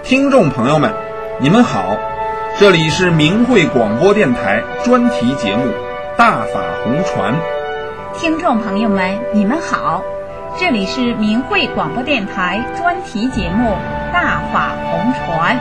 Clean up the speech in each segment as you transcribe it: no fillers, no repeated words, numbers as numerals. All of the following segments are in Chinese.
听众朋友们，你们好，这里是明慧广播电台专题节目《大法红传》。 听众朋友们，你们好，这里是明慧广播电台专题节目《大法红传》。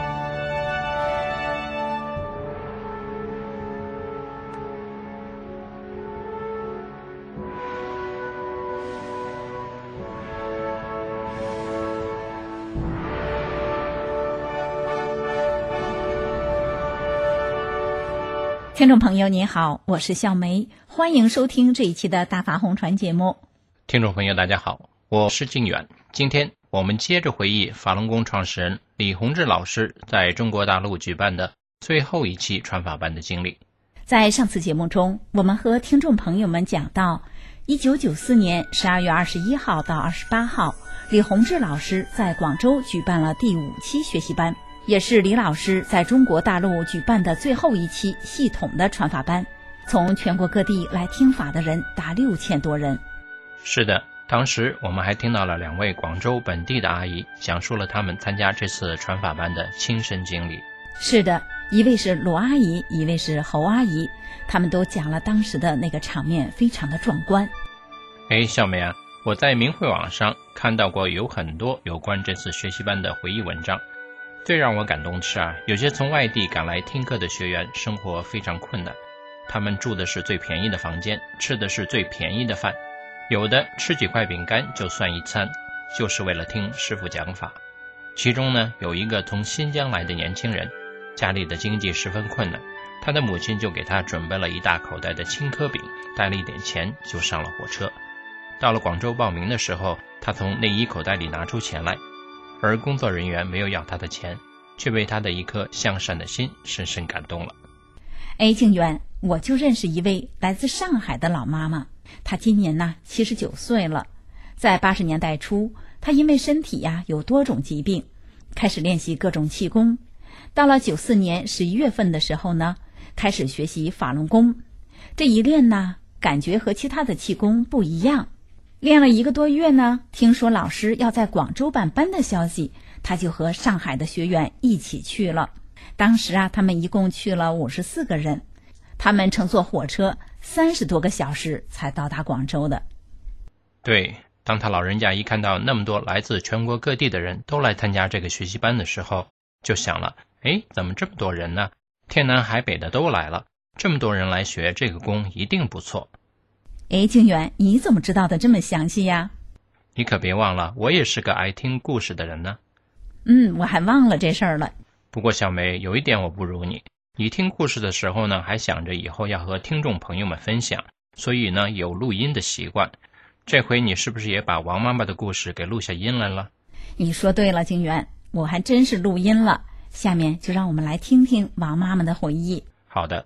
听众朋友您好，我是笑梅，欢迎收听这一期的大法红传节目。 听众朋友大家好，我是靖远。今天我们接着回忆法轮功创始人李洪志老师在中国大陆举办的最后一期传法班的经历。 在上次节目中，我们和听众朋友们讲到1994年12月21号到28号，李洪志老师在广州举办了第5期学习班，也是李老师在中国大陆举办的最后一期系统的传法班，从全国各地来听法的人达6000多人。 是的，当时我们还听到了2位广州本地的阿姨讲述了他们参加这次传法班的亲身经历。 是的，一位是罗阿姨，一位是侯阿姨，他们都讲了当时的那个场面非常的壮观。 小梅啊，我在明慧网上看到过有很多有关这次学习班的回忆文章。最让我感动的是有些从外地赶来听课的学员生活非常困难，他们住的是最便宜的房间，吃的是最便宜的饭，有的吃几块饼干就算一餐，就是为了听师父讲法。其中呢，有一个从新疆来的年轻人，家里的经济十分困难，他的母亲就给他准备了一大口袋的青稞饼，带了一点钱就上了火车。到了广州报名的时候，他从内衣口袋里拿出钱来，而工作人员没有要他的钱，却被他的一颗向善的心深深感动了。 靖远，我就认识一位来自上海的老妈妈，她今年79岁了。在80年代初，她因为身体有多种疾病，开始练习各种气功。到了94年11月份的时候呢，开始学习法轮功。这一练感觉和其他的气功不一样。练了1个多月呢，听说老师要在广州办班的消息，他就和上海的学员一起去了。当时他们一共去了54个人，他们乘坐火车30多个小时才到达广州的。 对，当他老人家一看到那么多来自全国各地的人都来参加这个学习班的时候，就想了，怎么这么多人呢？天南海北的都来了，这么多人来学这个功一定不错。 靖远，你怎么知道的这么详细呀？ 你可别忘了，我也是个爱听故事的人呢。 我还忘了这事儿了。 不过小梅，有一点我不如你，你听故事的时候呢，还想着以后要和听众朋友们分享，所以呢有录音的习惯。这回你是不是也把王妈妈的故事给录下音来了？ 你说对了，靖远，我还真是录音了。下面就让我们来听听王妈妈的回忆。 好的。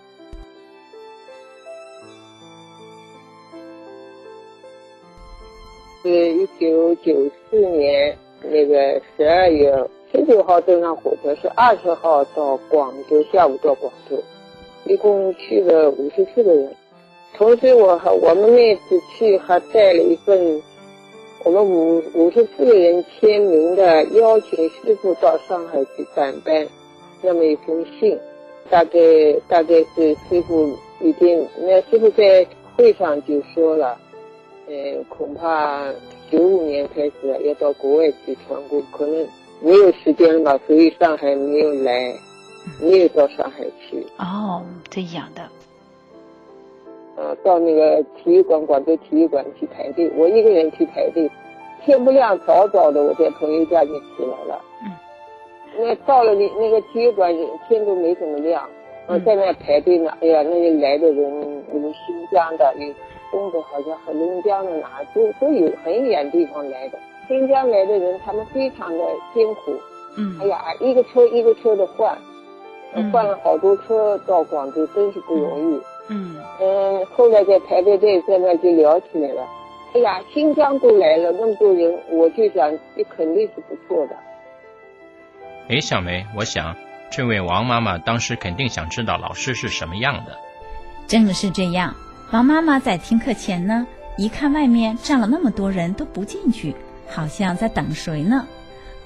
是1994年那个12月19号登上火车，是20号到广州，下午到广州，一共去了54个人。同时我们那次去还带了一份我们54个人签名的邀请师父到上海去办班那么一封信，大概是师父师父在会上就说了，恐怕95年开始要到国外去传功，可能没有时间了吧，所以上海没有来，没有到上海去。 这样的。 到那个体育馆，广州体育馆去排队，我一个人去排队，天不亮早早的我在朋友家就起来了。那到了那个体育馆，天都没怎么亮，在那排队呢。那里来的人有新疆的，有东北，好像很龙江的都有很远地方来的。新疆来的人他们非常的辛苦，一个车一个车的换了好多车到广州，真是不容易。后来在排队在那就聊起来了。新疆都来了那么多人，我就想这肯定是不错的。 小梅，我想这位王妈妈当时肯定想知道老师是什么样的。 正是这样，王妈妈在听课前呢，一看外面站了那么多人都不进去，好像在等谁呢。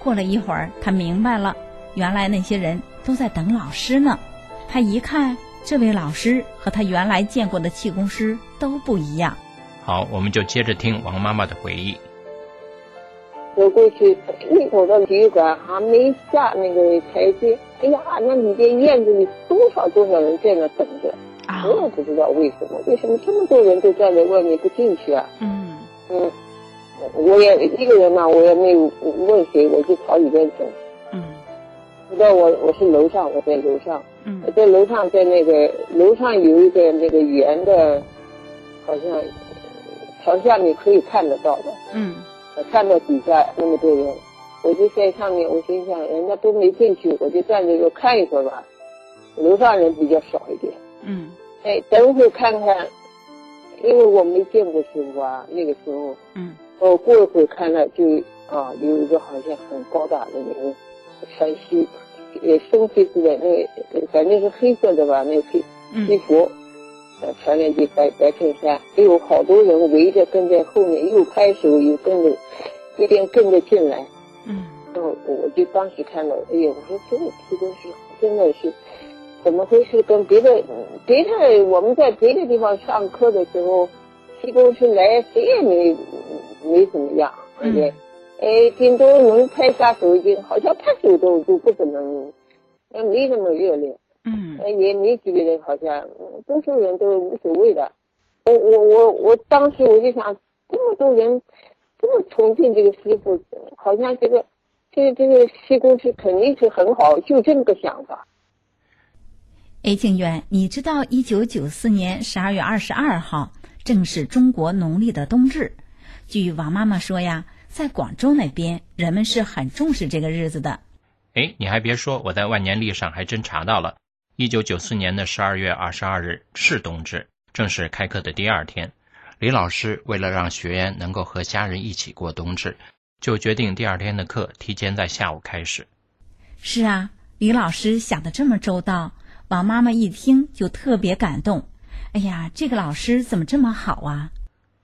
过了一会儿，他明白了，原来那些人都在等老师呢。他一看，这位老师和他原来见过的气功师都不一样。 好，我们就接着听王妈妈的回忆。 走过去，一走到体育馆，还没下那个台阶，哎呀，那里边院子里多少人在那等着，我也不知道为什么这么多人都站在外面不进去啊？我也一个人嘛，我也没有问谁，我就朝里边走。知道我是楼上，我在楼上，我在楼上，在那个楼上有一个那个圆的，好像朝下面可以看得到的。看到底下那么多人，我就在上面，我心想人家都没进去，我就站着就看一会儿吧。楼上人比较少一点。等会看看，因为我没见过师傅啊，那个时候。我过一会儿看了就有一个好像很高大的那个穿深黑色的那个，反正是黑色的吧，那个西服。穿了件白衬衫，有好多人围着跟在后面，又拍手又跟着，一边跟着进来。我就当时看到，哎呀，我说这个气功师真的是怎么回事？跟别的我们在别的地方上课的时候，气功师来谁也没怎么样，顶多能拍下手劲，好像拍手都不怎么，没那么热烈。也没几个人，好像多数人都无所谓的。我当时我就想，这么多人这么崇敬这个师傅，好像这个气功师肯定是很好，就这么个想法。 静远，你知道1994年12月22号正是中国农历的冬至。据王妈妈说呀，在广州那边人们是很重视这个日子的。 你还别说，我在万年历上还真查到了，1994年的12月22日是冬至，正是开课的第二天。李老师为了让学员能够和家人一起过冬至，就决定第二天的课提前在下午开始。 是啊，李老师想得这么周到，王妈妈一听就特别感动。哎呀，这个老师怎么这么好啊？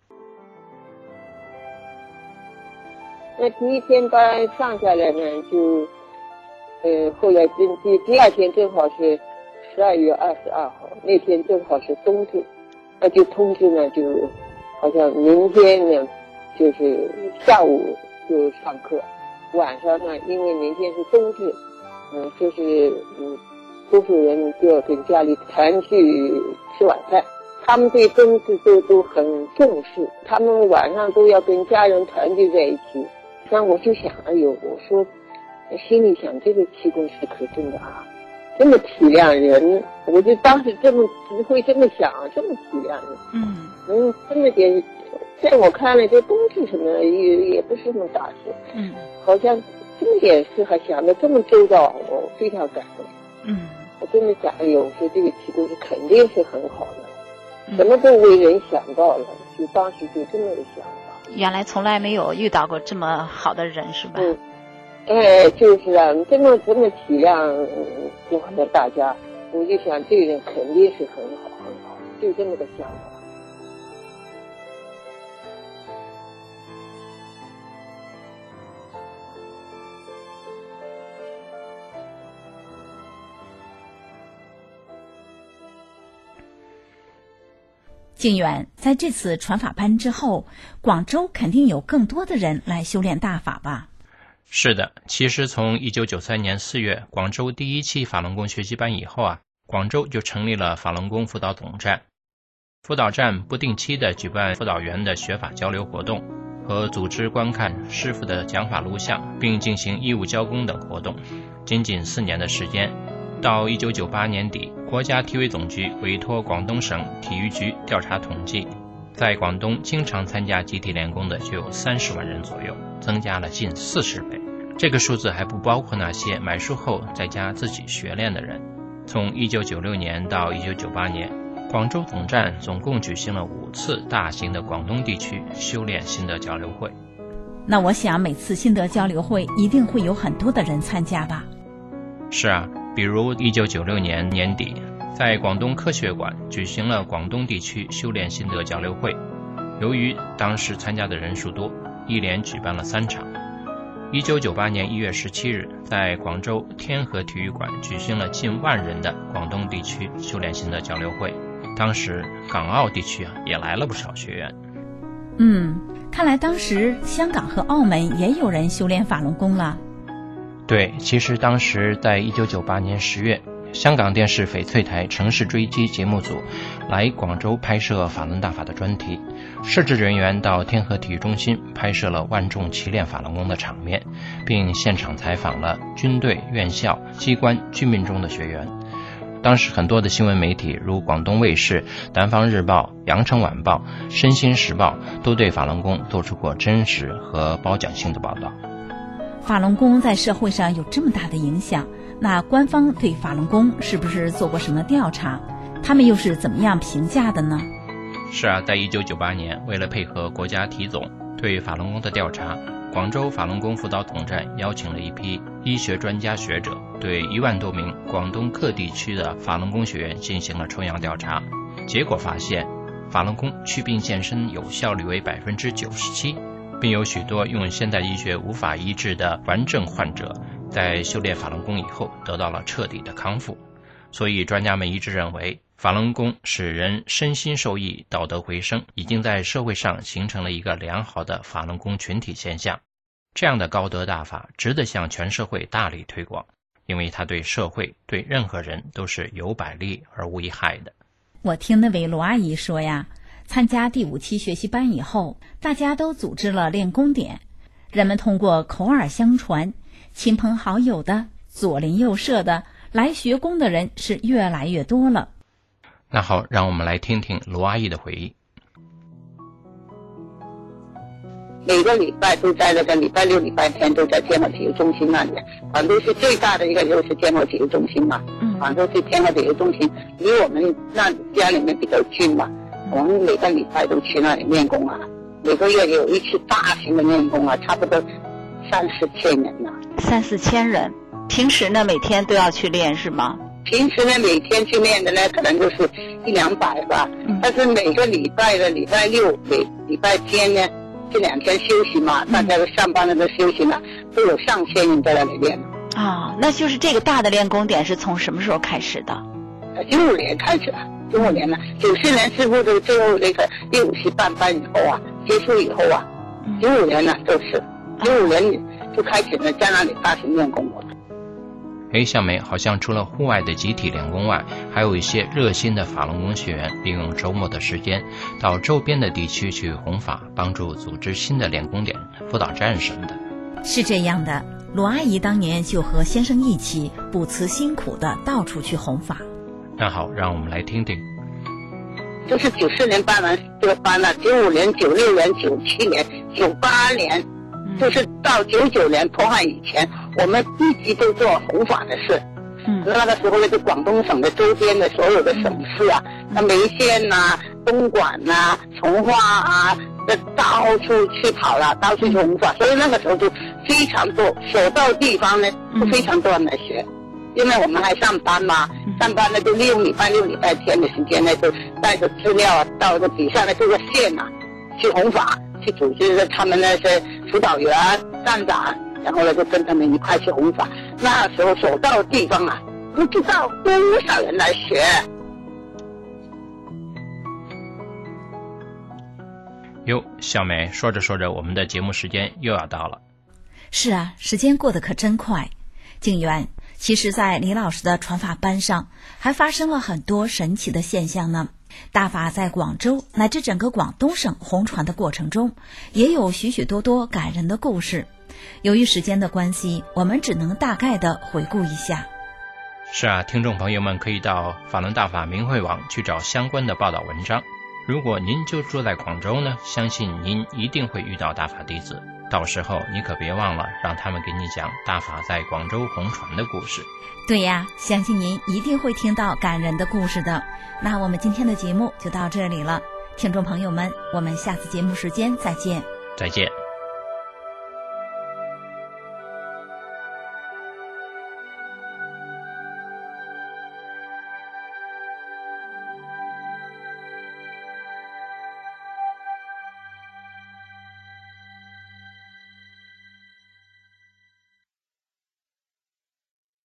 那第一天班上下来呢，就后来第二天正好是12月22号，那天正好是冬至，那就通知呢，就好像明天呢就是下午就上课，晚上呢因为明天是冬至，就是多数人就要跟家里团聚吃晚饭，他们对冬至都很重视，他们晚上都要跟家人团聚在一起。那我就想，哎呦，我说心里想，这个气功师可真的这么体谅人，我就当时会这么想，这么体谅人。这么点，在我看来，这冬至什么也不是什么大事。好像这么点事还想得这么周到，我非常感动。我真的想，哎呦，我说这个气功师肯定是很好的，什么都为人想到了，就当时就这么个想法。 原来从来没有遇到过这么好的人，是吧？ 就是啊，这么体谅我们大家，我就想这个人肯定是很好，就这么个想法。 静远，在这次传法班之后，广州肯定有更多的人来修炼大法吧？ 是的，其实从1993年4月广州第一期法轮功学习班以后广州就成立了法轮功辅导总站。辅导站不定期的举办辅导员的学法交流活动，和组织观看师傅的讲法录像，并进行义务交工等活动。仅仅4年的时间，到1998年底，国家体委总局委托广东省体育局调查统计，在广东经常参加集体练功的就有30万人左右，增加了近40倍。这个数字还不包括那些买书后在家自己学练的人。从1996年到1998年，广州总站总共举行了5次大型的广东地区修炼心得交流会。 那我想每次心得交流会一定会有很多的人参加吧？ 是啊，比如1996年年底，在广东科学馆举行了广东地区修炼心得交流会。由于当时参加的人数多，一连举办了3场。 1998年1月17日，在广州天河体育馆举行了近万人的广东地区修炼型的交流会。当时港澳地区也来了不少学员。 看来当时香港和澳门也有人修炼法轮功了。 对，其实当时在1998年10月，香港电视翡翠台城市追击节目组来广州拍摄法轮大法的专题，摄制人员到天河体育中心拍摄了万众齐练法轮功的场面，并现场采访了军队、院校、机关、居民中的学员。当时很多的新闻媒体如广东卫视、南方日报、羊城晚报、身心时报都对法轮功做出过真实和褒奖性的报道。 法轮功在社会上有这么大的影响，那官方对法轮功是不是做过什么调查？他们又是怎么样评价的呢？ 是啊，在1998年，为了配合国家体总对法轮功的调查，广州法轮功辅导总站邀请了一批医学专家学者，对1万多名广东各地区的法轮功学员进行了抽样调查。结果发现，法轮功祛病健身有效率为97%，并有许多用现代医学无法医治的顽症患者，在修炼法轮功以后得到了彻底的康复。所以专家们一致认为，法轮功使人身心受益，道德回升，已经在社会上形成了一个良好的法轮功群体现象。这样的高德大法值得向全社会大力推广，因为它对社会、对任何人都是有百利而无一害的。 我听那位罗阿姨说呀，参加第5期学习班以后，大家都组织了练功点，人们通过口耳相传，亲朋好友的、左邻右舍的来学功的人是越来越多了。 那好，让我们来听听罗阿姨的回忆。 每个礼拜都在那个礼拜六、礼拜天都在天河体育中心那里。广州市最大的一个就是天河体育中心嘛。广州市天河体育中心离我们那家里面比较近嘛，我们每个礼拜都去那里练功啊。每个月有一次大型的练功啊，差不多3-4千人啊。 3-4千人，平时呢每天都要去练是吗？ 平时呢每天去练的呢可能就是100-200吧，但是每个礼拜的礼拜六、礼拜天呢。这2天休息嘛，大家都上班了都休息了，都有上千人在那里练。 那就是这个大的练功点是从什么时候开始的 ？95年开始了，95年了。94年师傅的最后那个第5期办班以后啊，结束以后啊，95年了就是，95年就开始了在那里大型练功了。 向美好像除了户外的集体练功外，还有一些热心的法轮功学员利用周末的时间到周边的地区去弘法，帮助组织新的练功点、辅导站什么的。 是这样的，罗阿姨当年就和先生一起不辞辛苦的到处去弘法。 那好，让我们来听听。 就是94年办完这个班了，95年、96年、97年、98年，就是到99年破汉以前，我们一直都做弘法的事。那个时候呢，就广东省的周边的所有的省市啊，那梅县呐、东莞呐、从化啊，到处去跑了，到处去弘法。所以那个时候就非常多，所到地方呢，就非常多人来学。因为我们还上班嘛，上班呢就利用礼拜六、礼拜天的时间呢，就带着资料啊，到这底下的各个县啊，去弘法，去组织他们那些辅导员、站长。然后呢，就跟他们一块去弘法。那时候所到的地方啊，不知道多少人来学。 小美，说着说着，我们的节目时间又要到了。 是啊，时间过得可真快。静媛，其实在李老师的传法班上，还发生了很多神奇的现象呢。大法在广州乃至整个广东省弘传的过程中，也有许许多多感人的故事。由于时间的关系，我们只能大概的回顾一下。 是啊，听众朋友们可以到法轮大法明慧网去找相关的报道文章。如果您就住在广州呢，相信您一定会遇到大法弟子，到时候你可别忘了让他们给你讲大法在广州弘传的故事。 对呀，相信您一定会听到感人的故事的。那我们今天的节目就到这里了，听众朋友们，我们下次节目时间再见。 再见。